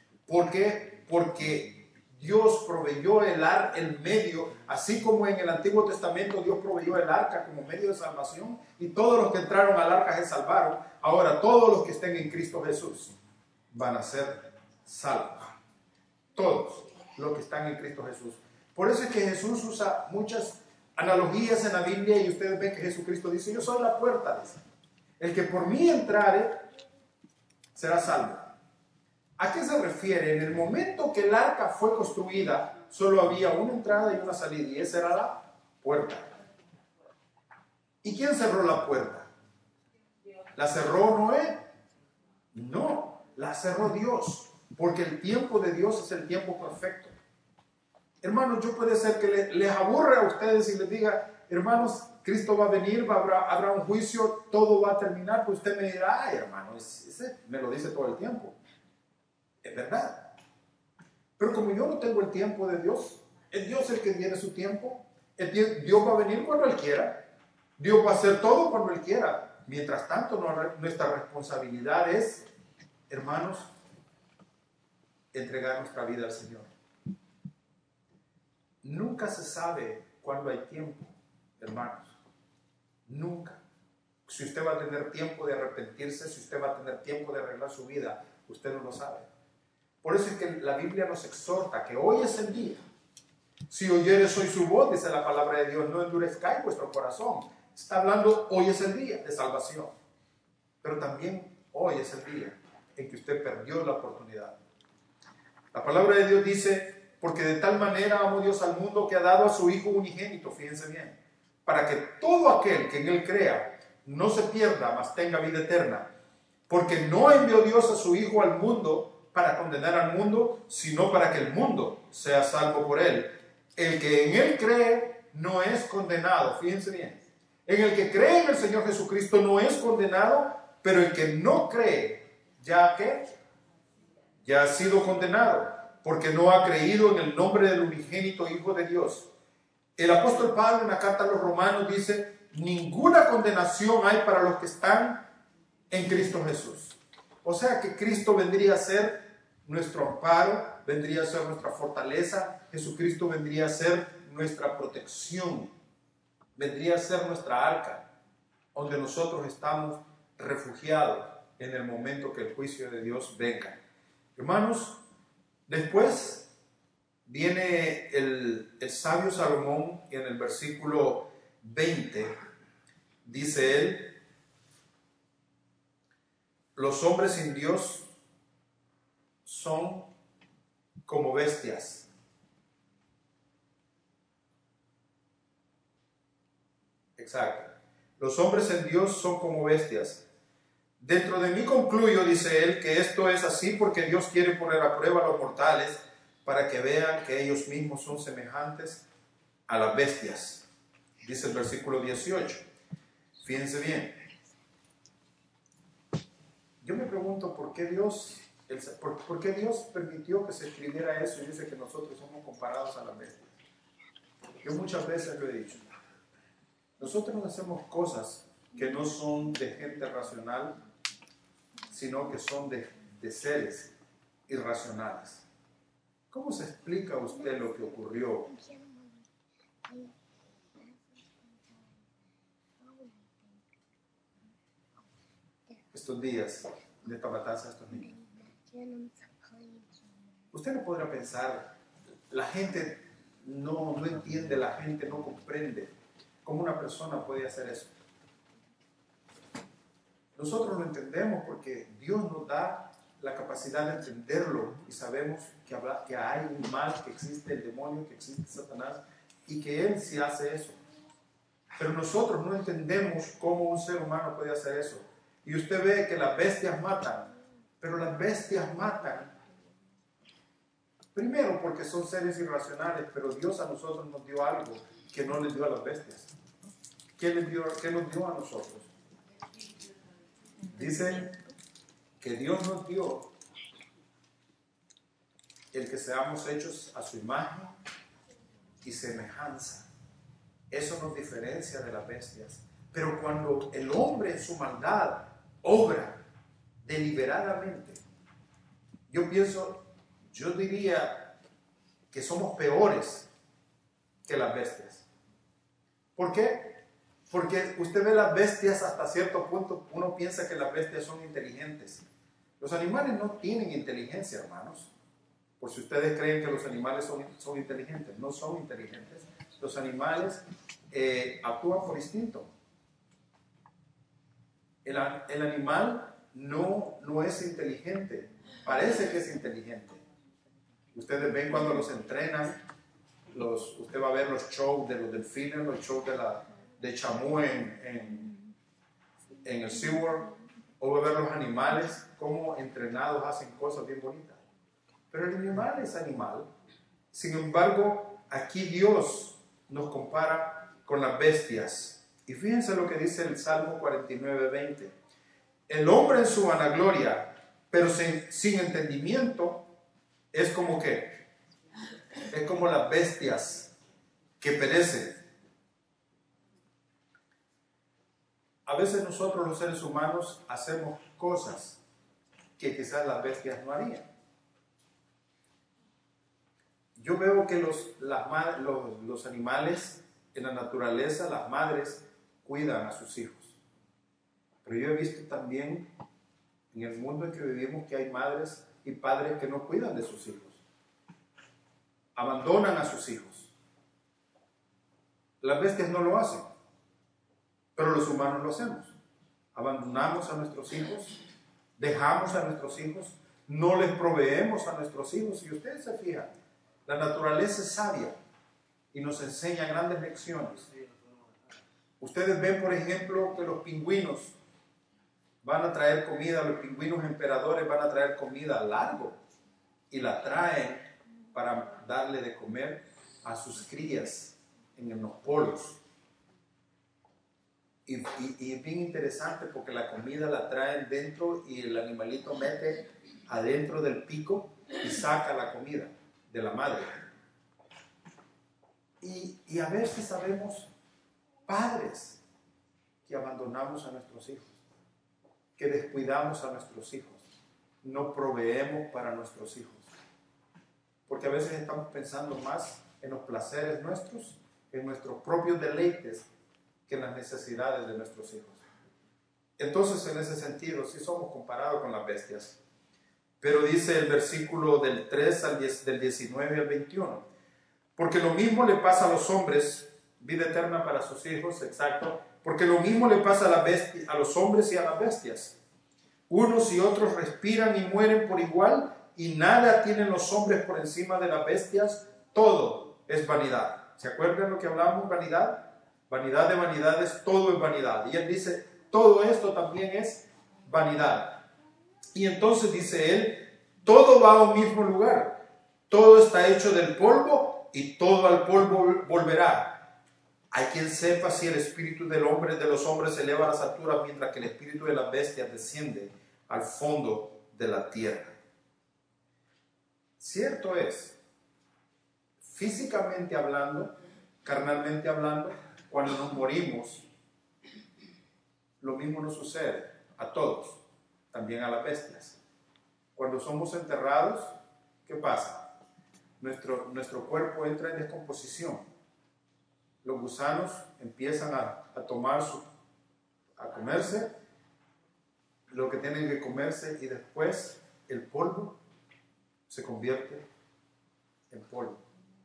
[SPEAKER 1] Porque Dios proveyó el medio, así como en el Antiguo Testamento Dios proveyó el arca como medio de salvación, y todos los que entraron al arca se salvaron. Ahora todos los que estén en Cristo Jesús van a ser salvos. Todos los que están en Cristo Jesús. Por eso es que Jesús usa muchas analogías en la Biblia, y ustedes ven que Jesucristo dice: yo soy la puerta, dice. El que por mí entrare será salvo. ¿A qué se refiere? En el momento que el arca fue construida, solo había una entrada y una salida, y esa era la puerta. ¿Y quién cerró la puerta? ¿La cerró Noé? No, la cerró Dios, porque el tiempo de Dios es el tiempo perfecto. Hermanos, yo puede ser que les aburre a ustedes y les diga: hermanos, Cristo va a venir, habrá un juicio, todo va a terminar. Pues usted me dirá: ay, hermano, ese me lo dice todo el tiempo. Es verdad. Pero como yo no tengo el tiempo de Dios, es Dios el que tiene su tiempo. Dios va a venir cuando Él quiera. Dios va a hacer todo cuando Él quiera. Mientras tanto, nuestra responsabilidad es, hermanos, entregar nuestra vida al Señor. Nunca se sabe cuándo hay tiempo, hermanos. Nunca. Si usted va a tener tiempo de arrepentirse, si usted va a tener tiempo de arreglar su vida, usted no lo sabe. Por eso es que la Biblia nos exhorta que hoy es el día. Si oyeres hoy su voz, dice la palabra de Dios, no endurezcáis vuestro corazón. Está hablando, hoy es el día de salvación. Pero también hoy es el día en que usted perdió la oportunidad. La palabra de Dios dice: porque de tal manera amó Dios al mundo que ha dado a su Hijo unigénito, fíjense bien, para que todo aquel que en Él crea no se pierda, mas tenga vida eterna. Porque no envió Dios a su Hijo al mundo para condenar al mundo, sino para que el mundo sea salvo por Él. El que en Él cree no es condenado, fíjense bien. En el que cree en el Señor Jesucristo no es condenado, pero el que no cree, ¿ya qué? Ya ha sido condenado, porque no ha creído en el nombre del unigénito Hijo de Dios. El apóstol Pablo en la carta a los Romanos dice: ninguna condenación hay para los que están en Cristo Jesús. O sea que Cristo vendría a ser nuestro amparo, vendría a ser nuestra fortaleza. Jesucristo vendría a ser nuestra protección, vendría a ser nuestra arca, donde nosotros estamos refugiados en el momento que el juicio de Dios venga. Hermanos, después viene el sabio Salomón, y en el versículo 20 dice él: los hombres sin Dios son como bestias. Exacto. Los hombres en Dios son como bestias. Dentro de mí concluyo, dice él, que esto es así porque Dios quiere poner a prueba a los mortales para que vean que ellos mismos son semejantes a las bestias. Dice el versículo 18. Fíjense bien. Yo me pregunto por qué Dios permitió que se escribiera eso y dice que nosotros somos comparados a las bestias. Yo muchas veces lo he dicho. Nosotros hacemos cosas que no son de gente racional, sino que son de seres irracionales. ¿Cómo se explica a usted lo que ocurrió estos días de esta matanza a estos niños? Usted no podrá pensar, la gente no entiende, la gente no comprende cómo una persona puede hacer eso. Nosotros lo entendemos porque Dios nos da la capacidad de entenderlo y sabemos que hay un mal, que existe el demonio, que existe Satanás y que él sí hace eso. Pero nosotros no entendemos cómo un ser humano puede hacer eso. Y usted ve que las bestias matan, pero las bestias matan primero porque son seres irracionales, pero Dios a nosotros nos dio algo que no les dio a las bestias. ¿Qué nos dio a nosotros? Dice que Dios nos dio el que seamos hechos a su imagen y semejanza. Eso nos diferencia de las bestias. Pero cuando el hombre en su maldad obra deliberadamente, yo diría que somos peores que las bestias. ¿Por qué? Porque usted ve las bestias hasta cierto punto, uno piensa que las bestias son inteligentes. Los animales no tienen inteligencia, hermanos. Por si ustedes creen que los animales son inteligentes, no son inteligentes. Los animales actúan por instinto. El animal no es inteligente, parece que es inteligente. Ustedes ven cuando los entrenan, usted va a ver los shows de los delfines, los shows de chamú en el SeaWorld, o va a ver los animales, cómo entrenados hacen cosas bien bonitas. Pero el animal es animal. Sin embargo, aquí Dios nos compara con las bestias. Y fíjense lo que dice el Salmo 49:20. El hombre en su vanagloria, pero sin entendimiento, es como que, es como las bestias que perecen. A veces nosotros los seres humanos hacemos cosas que quizás las bestias no harían. Yo veo que los animales en la naturaleza, las madres cuidan a sus hijos. Pero yo he visto también en el mundo en que vivimos que hay madres y padres que no cuidan de sus hijos. Abandonan a sus hijos. Las bestias no lo hacen, pero los humanos lo hacemos. Abandonamos a nuestros hijos, dejamos a nuestros hijos, no les proveemos a nuestros hijos. Y ustedes se fijan, la naturaleza es sabia y nos enseña grandes lecciones. Ustedes ven, por ejemplo, que los pingüinos van a traer comida, los pingüinos emperadores van a traer comida a largo y la traen para darle de comer a sus crías en los polos. Y es bien interesante porque la comida la traen dentro y el animalito mete adentro del pico y saca la comida de la madre. Y a veces sabemos padres que abandonamos a nuestros hijos, que descuidamos a nuestros hijos, no proveemos para nuestros hijos, porque a veces estamos pensando más en los placeres nuestros, en nuestros propios deleites, que en las necesidades de nuestros hijos. Entonces, en ese sentido, sí somos comparados con las bestias. Pero dice el versículo del 19 al 21, porque lo mismo le pasa a los hombres, vida eterna para sus hijos, exacto, porque lo mismo le pasa a los hombres y a las bestias. Unos y otros respiran y mueren por igual, y nada tienen los hombres por encima de las bestias, todo es vanidad. ¿Se acuerdan lo que hablamos? Vanidad. Vanidad de vanidades, todo es vanidad. Y él dice, todo esto también es vanidad. Y entonces dice él, todo va a un mismo lugar. Todo está hecho del polvo y todo al polvo volverá. Hay quien sepa si el espíritu de los hombres se eleva a las alturas, mientras que el espíritu de las bestias desciende al fondo de la tierra. Cierto es, físicamente hablando, carnalmente hablando, cuando nos morimos, lo mismo nos sucede a todos, también a las bestias. Cuando somos enterrados, ¿qué pasa? Nuestro cuerpo entra en descomposición. Los gusanos empiezan a comerse lo que tienen que comerse y después el polvo se convierte en polvo.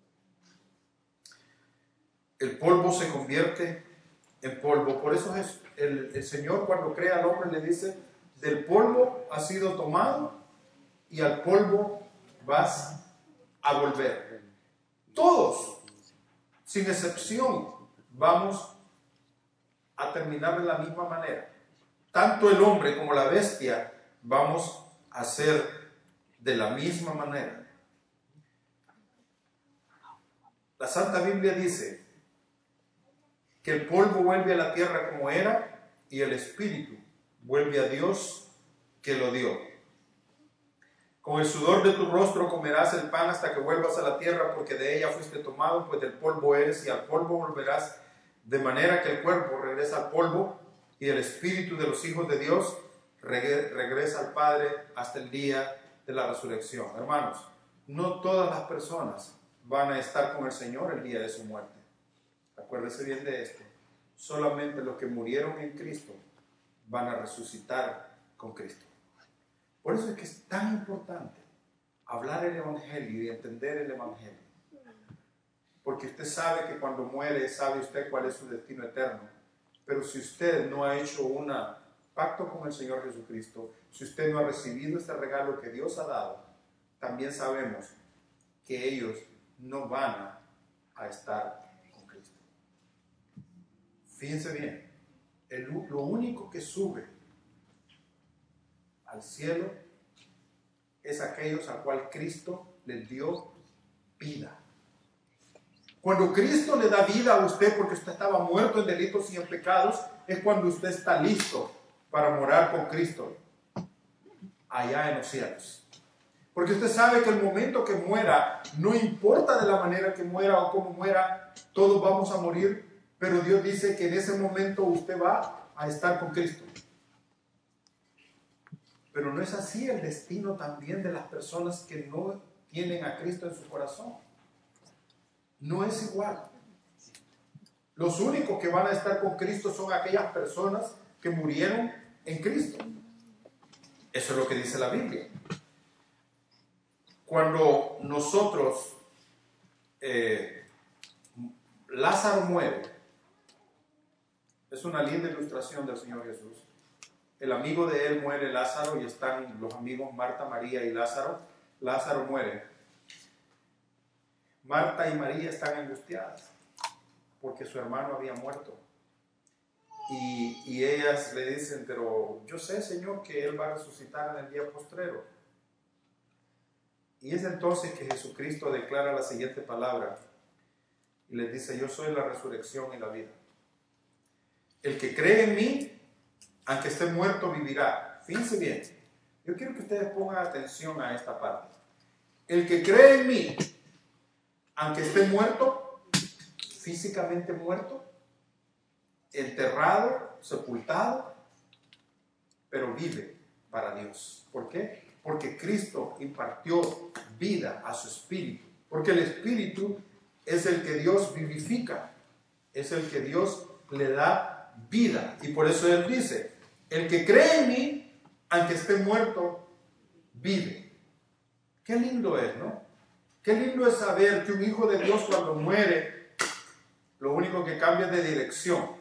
[SPEAKER 1] El polvo se convierte en polvo. Por eso el Señor, cuando crea al hombre, le dice, del polvo ha sido tomado y al polvo vas a volver. Todos, sin excepción, vamos a terminar de la misma manera. Tanto el hombre como la bestia vamos a ser de la misma manera. La Santa Biblia dice que el polvo vuelve a la tierra como era y el espíritu vuelve a Dios que lo dio. Con el sudor de tu rostro comerás el pan hasta que vuelvas a la tierra, porque de ella fuiste tomado, pues del polvo eres y al polvo volverás, de manera que el cuerpo regresa al polvo y el espíritu de los hijos de Dios regresa al Padre hasta el día de la resurrección. Hermanos, no todas las personas van a estar con el Señor el día de su muerte. Acuérdese bien de esto. Solamente los que murieron en Cristo van a resucitar con Cristo. Por eso es que es tan importante hablar el Evangelio y entender el Evangelio. Porque usted sabe que cuando muere, sabe usted cuál es su destino eterno. Pero si usted no ha hecho un pacto con el Señor Jesucristo, si usted no ha recibido este regalo que Dios ha dado, también sabemos que ellos no van a estar con Cristo. Fíjense bien, lo único que sube al cielo es aquellos a cual Cristo les dio vida. Cuando Cristo le da vida a usted porque usted estaba muerto en delitos y en pecados, es cuando usted está listo para morar con Cristo allá en los cielos. Porque usted sabe que el momento que muera, no importa de la manera que muera o cómo muera, todos vamos a morir, pero Dios dice que en ese momento usted va a estar con Cristo. Pero no es así el destino también de las personas que no tienen a Cristo en su corazón. No es igual. Los únicos que van a estar con Cristo son aquellas personas que murieron en Cristo. Eso es lo que dice la Biblia. Cuando nosotros, Lázaro muere, es una linda ilustración del Señor Jesús. El amigo de él muere, Lázaro, y están los amigos Marta, María y Lázaro. Lázaro muere. Marta y María están angustiadas porque su hermano había muerto. Y ellas le dicen, pero yo sé, Señor, que Él va a resucitar en el día postrero. Y es entonces que Jesucristo declara la siguiente palabra y les dice, yo soy la resurrección y la vida. El que cree en mí, aunque esté muerto, vivirá. Fíjense bien, yo quiero que ustedes pongan atención a esta parte. El que cree en mí, aunque esté muerto, físicamente muerto, enterrado, sepultado, pero vive para Dios. ¿Por qué? Porque Cristo impartió vida a su espíritu. Porque el espíritu es el que Dios vivifica, es el que Dios le da vida. Y por eso Él dice, el que cree en mí, aunque esté muerto, vive. Qué lindo es, ¿no? Qué lindo es saber que un hijo de Dios cuando muere, lo único que cambia es de dirección.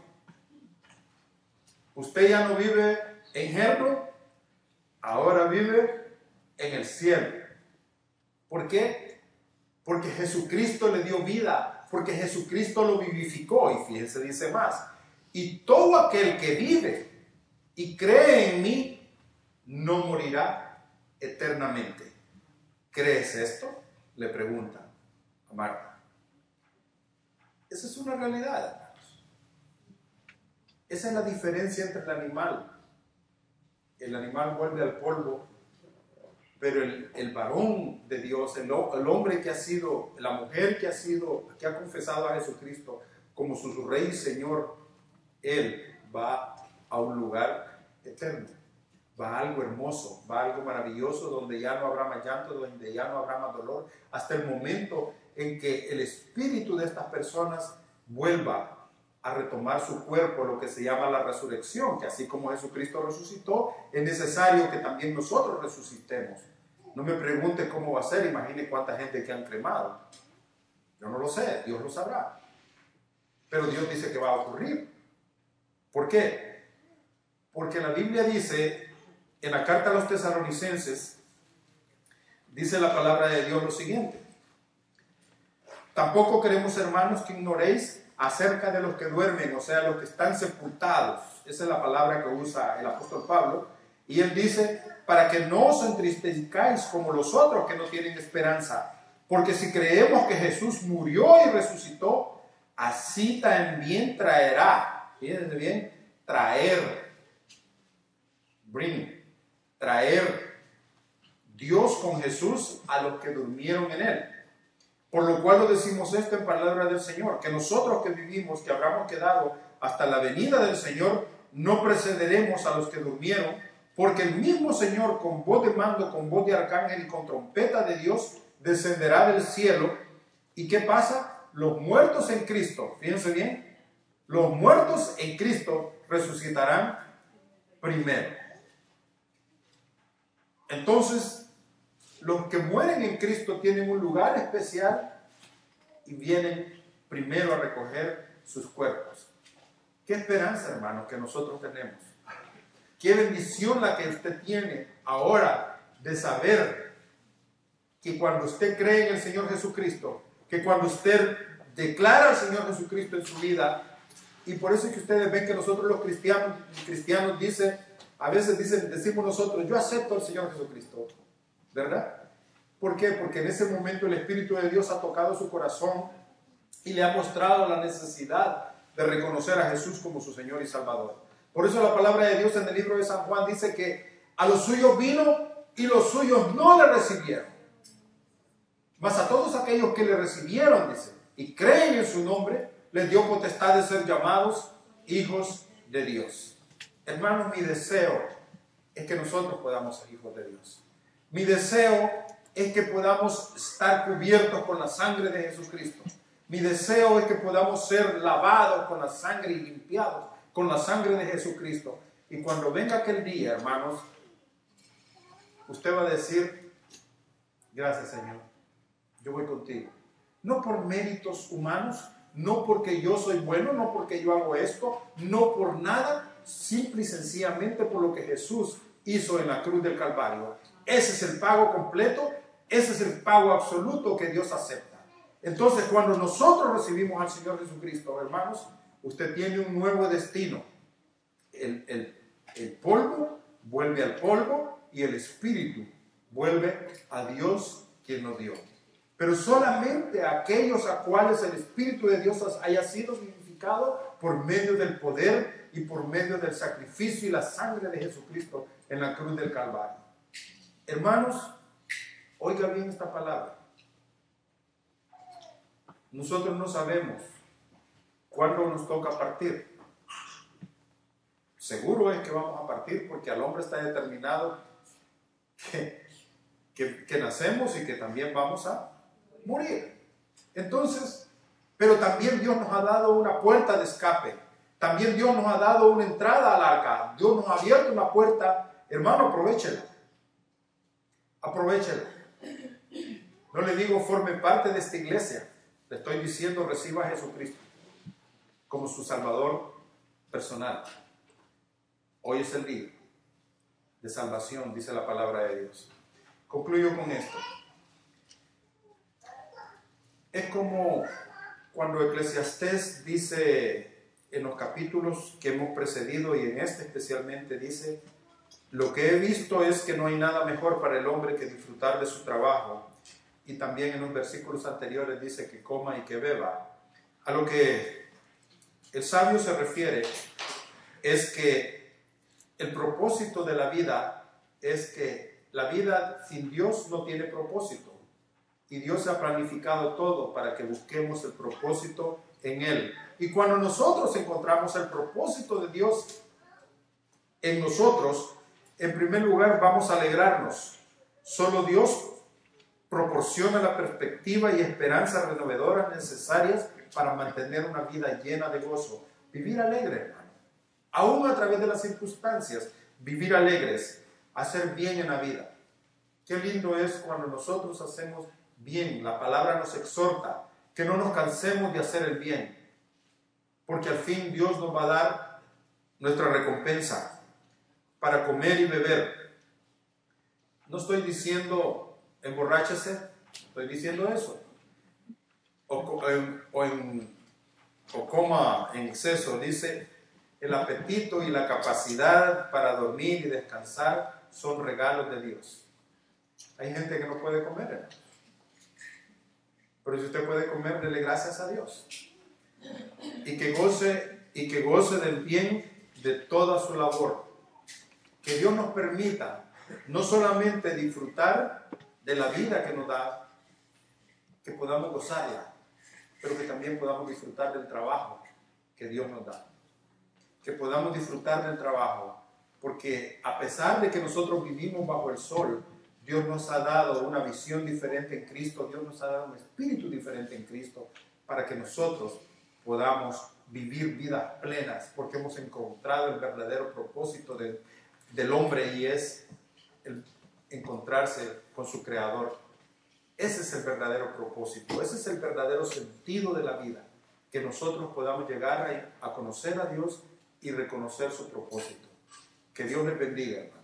[SPEAKER 1] Usted ya no vive en Jerno, ahora vive en el cielo. ¿Por qué? Porque Jesucristo le dio vida, porque Jesucristo lo vivificó. Y fíjense, dice más, y todo aquel que vive y cree en mí, no morirá eternamente. ¿Crees esto? Le pregunta a Marta. Esa es una realidad, hermanos. Esa es la diferencia entre el animal. El animal vuelve al polvo, pero el varón de Dios, el hombre que ha sido, la mujer que ha confesado a Jesucristo como su Rey y Señor, él va a un lugar eterno. Va a algo hermoso, va a algo maravilloso, donde ya no habrá más llanto, donde ya no habrá más dolor, hasta el momento en que el espíritu de estas personas vuelva a retomar su cuerpo, lo que se llama la resurrección, que así como Jesucristo resucitó, es necesario que también nosotros resucitemos. No me pregunte cómo va a ser, imagine cuánta gente que han cremado. Yo no lo sé, Dios lo sabrá. Pero Dios dice que va a ocurrir. ¿Por qué? Porque la Biblia dice, en la carta a los tesalonicenses, dice la palabra de Dios lo siguiente: tampoco queremos, hermanos, que ignoréis acerca de los que duermen, o sea, los que están sepultados. Esa es la palabra que usa el apóstol Pablo. Y él dice, para que no os entristezcáis como los otros que no tienen esperanza. Porque si creemos que Jesús murió y resucitó, así también traerá. Fíjense bien, traer Dios con Jesús a los que durmieron en él. Por lo cual lo decimos esto en palabra del Señor, que nosotros que vivimos, que habramos quedado hasta la venida del Señor, no precederemos a los que durmieron, porque el mismo Señor, con voz de mando, con voz de arcángel y con trompeta de Dios, descenderá del cielo. ¿Y qué pasa? Los muertos en Cristo, fíjense bien, los muertos en Cristo resucitarán primero. Entonces, los que mueren en Cristo tienen un lugar especial y vienen primero a recoger sus cuerpos. Qué esperanza, hermanos, que nosotros tenemos. Qué bendición la que usted tiene ahora de saber que cuando usted cree en el Señor Jesucristo, que cuando usted declara al Señor Jesucristo en su vida, y por eso es que ustedes ven que nosotros los cristianos a veces decimos nosotros, yo acepto al Señor Jesucristo, ¿verdad? ¿Por qué? Porque en ese momento el Espíritu de Dios ha tocado su corazón y le ha mostrado la necesidad de reconocer a Jesús como su Señor y Salvador. Por eso la palabra de Dios en el libro de San Juan dice que a los suyos vino y los suyos no le recibieron. Mas a todos aquellos que le recibieron, dice, y creen en su nombre, les dio potestad de ser llamados hijos de Dios. Hermanos, mi deseo es que nosotros podamos ser hijos de Dios. Mi deseo es que podamos estar cubiertos con la sangre de Jesucristo. Mi deseo es que podamos ser lavados con la sangre y limpiados con la sangre de Jesucristo. Y cuando venga aquel día, hermanos, usted va a decir, gracias Señor, yo voy contigo. No por méritos humanos, no porque yo soy bueno, no porque yo hago esto, no por nada, simple y sencillamente por lo que Jesús hizo en la cruz del Calvario. Ese es el pago completo, ese es el pago absoluto que Dios acepta. Entonces, cuando nosotros recibimos al Señor Jesucristo, hermanos, usted tiene un nuevo destino. El polvo vuelve al polvo y el espíritu vuelve a Dios quien nos dio. Pero solamente aquellos a cuales el Espíritu de Dios haya sido vivificado por medio del poder y por medio del sacrificio y la sangre de Jesucristo en la cruz del Calvario. Hermanos, oiga bien esta palabra. Nosotros no sabemos cuándo nos toca partir. Seguro es que vamos a partir porque al hombre está determinado que nacemos y que también vamos a morir. Entonces, pero también Dios nos ha dado una puerta de escape. También Dios nos ha dado una entrada al arca. Dios nos ha abierto una puerta. Hermano, aprovechela. Aprovechela. No le digo forme parte de esta iglesia. Le estoy diciendo reciba a Jesucristo como su Salvador personal. Hoy es el día de salvación, dice la palabra de Dios. Concluyo con esto. Es como cuando Eclesiastés dice en los capítulos que hemos precedido y en este especialmente dice, lo que he visto es que no hay nada mejor para el hombre que disfrutar de su trabajo. Y también en los versículos anteriores dice que coma y que beba. A lo que el sabio se refiere es que el propósito de la vida es que la vida sin Dios no tiene propósito. Y Dios ha planificado todo para que busquemos el propósito en Él. Y cuando nosotros encontramos el propósito de Dios en nosotros, en primer lugar vamos a alegrarnos. Solo Dios proporciona la perspectiva y esperanza renovadoras necesarias para mantener una vida llena de gozo. Vivir alegre, hermano. Aún a través de las circunstancias, vivir alegres, hacer bien en la vida. Qué lindo es cuando nosotros hacemos bien. La palabra nos exhorta que no nos cansemos de hacer el bien, porque al fin Dios nos va a dar nuestra recompensa para comer y beber. No estoy diciendo emborráchese, estoy diciendo eso. O coma en exceso, dice, el apetito y la capacidad para dormir y descansar son regalos de Dios. Hay gente que no puede comer, hermano. Pero si usted puede comer, dele gracias a Dios. Y que goce del bien de toda su labor. Que Dios nos permita no solamente disfrutar de la vida que nos da, que podamos gozarla, pero que también podamos disfrutar del trabajo que Dios nos da. Que podamos disfrutar del trabajo, porque a pesar de que nosotros vivimos bajo el sol, Dios nos ha dado una visión diferente en Cristo, Dios nos ha dado un espíritu diferente en Cristo, para que nosotros podamos vivir vidas plenas, porque hemos encontrado el verdadero propósito del hombre, y es el encontrarse con su Creador. Ese es el verdadero propósito, ese es el verdadero sentido de la vida, que nosotros podamos llegar a conocer a Dios y reconocer su propósito. Que Dios les bendiga, hermano.